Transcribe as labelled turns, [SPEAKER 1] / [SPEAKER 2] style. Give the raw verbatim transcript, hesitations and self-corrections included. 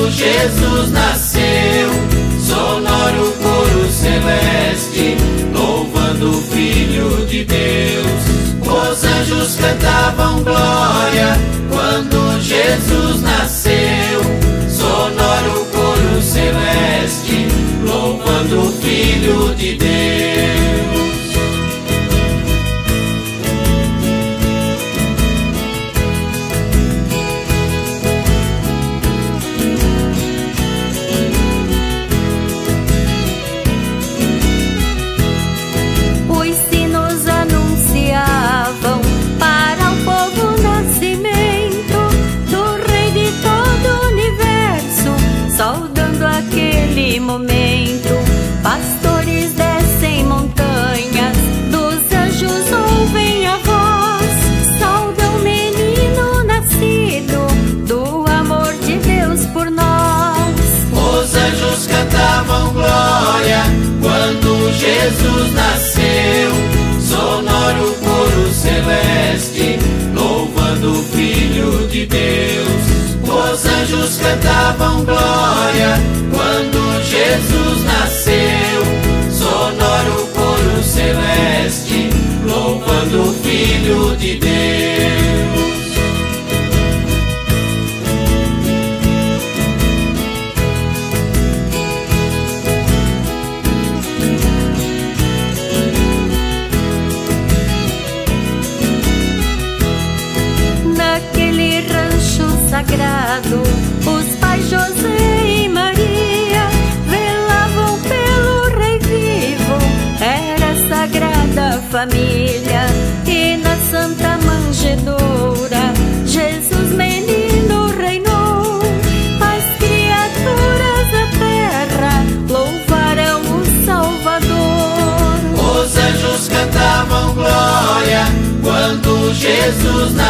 [SPEAKER 1] quando Jesus nasceu, sonoro coro celeste, louvando o Filho de Deus. Os anjos cantavam glória quando Jesus nasceu, sonoro coro celeste, louvando o Filho de Deus.
[SPEAKER 2] Momento, pastores descem montanhas, dos anjos ouvem a voz, saudam o menino nascido, do amor de Deus por nós.
[SPEAKER 1] Os anjos cantavam glória quando Jesus nasceu, sonoro coro celeste, louvando o Filho de Deus. Os anjos cantavam glória quando Jesus nasceu, sonoro coro celeste, louvando o Filho de Deus.
[SPEAKER 2] Naquele rancho sagrado, os pais José e Maria velavam pelo Rei vivo. Era a Sagrada Família, e na Santa Manjedoura Jesus menino reinou. As criaturas da terra louvaram o Salvador.
[SPEAKER 1] Os anjos cantavam glória quando Jesus nasceu,